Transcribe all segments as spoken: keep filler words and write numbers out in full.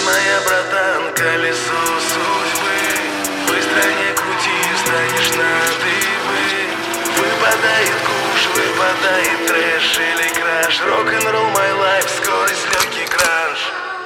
моя, братан, колесо судьбы. Быстро не крути, станешь на дыбы. Выпадает куш, выпадает трэш или краш. Рок-н-ролл, my life, скорость, легкий кранж.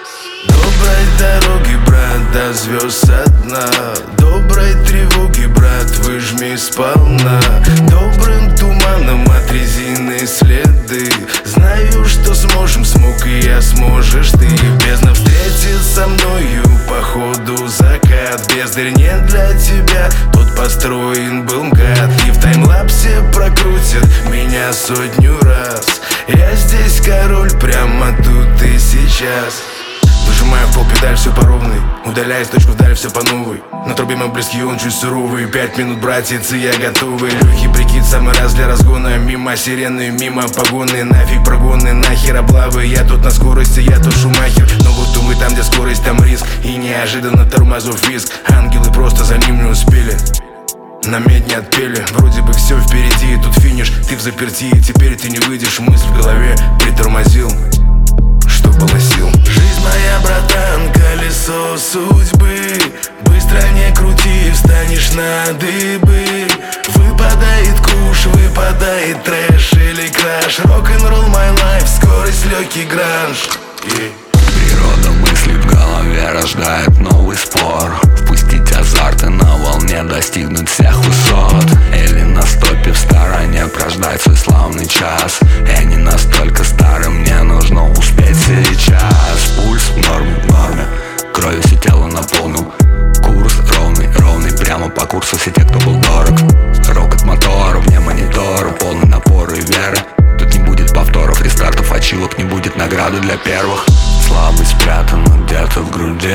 Доброй дороги, брат, до звезд со дна. Доброй тревоги, брат, выжми сполна. Добрым туманом от резины следы. Знаю, что сможем, смог и я, сможешь ты. Бездна встретит со мною по ходу закат. Бездарь не для тебя, тот построен был МКАД. И в таймлапсе прокрутят меня сотню раз. Я здесь король, прямо тут и сейчас. Выжимаю в пол педаль, все по ровной. Удаляюсь, точку вдаль, все по новой. На трубе мы близкие, он чуть суровый. Пять минут, братец, и я готовый. Легкий прикид, самый раз для разгона. Мимо сирены, мимо погоны. Нафиг прогоны, нахер облавы. Я тут на скорости, я тут шумахер. Но вот увы, там где скорость, там риск. И неожиданно тормозов визг. Ангелы просто за ним не успели, на медь не отпели. Вроде бы все впереди, и тут финиш. Ты в заперти, теперь ты не выйдешь. Мысль в голове притормозил, что было сил. Жизнь моя, братан, колесо судьбы. Быстро не крути, встанешь на дыбы. Выпадает куш, выпадает трэш или краш. Рок-н-ролл, my life, скорость, легкий гранж. yeah. Природа мыслей в голове рождает новый спор. Впустить азарт и на волне достигнуть всех высот. Или на стопе в стороне прождать свой славный час. Я не настолько старый, мне нужно успеть сейчас. Пульс в норме, в норме, кровью все тело наполнил. Курс ровный, ровный, прямо по курсу все те, кто был дорог. Рокот мотора, вне монитора, полный напор и веры. Тут не будет повторов, рестартов, ачивок, не будет награды для первых. Слабость спрятана где-то в груди.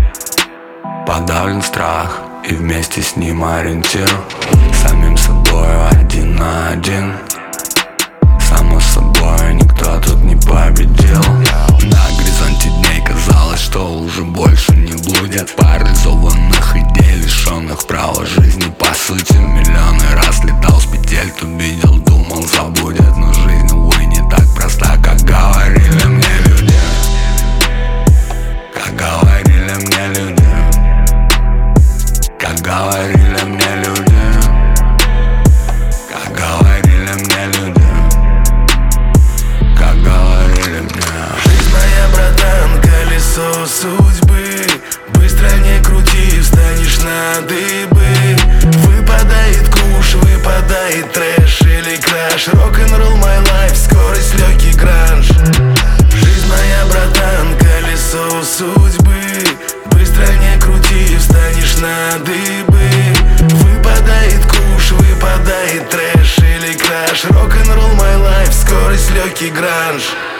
Подавлен страх и вместе с ним ориентир. Самим собой один на один. Само собой никто тут не победил. На горизонте дней казалось, что уже больше не будет. Парализованных идей, лишенных права жизни по сути. Миллионы раз летал с петель, тут видел, думал, забудет. Но жизнь, увы, не так проста, как говорили мне люди. Как говорили мне люди. Как говорили мне люди. Как говорили мне люди. Как говорили мне. Жизнь моя, братан, колесо судьбы. Быстро не крути, встанешь на дыбы. Выпадает куш, выпадает трэш или краш. Рок-н-ролл, my life, скорость, легкий гранж. Жизнь моя, братан, колесо судьбы. Быстро не крути, встанешь на дыбы. Выпадает куш, выпадает трэш или краш. Рок-н-ролл, my life, скорость, легкий гранж.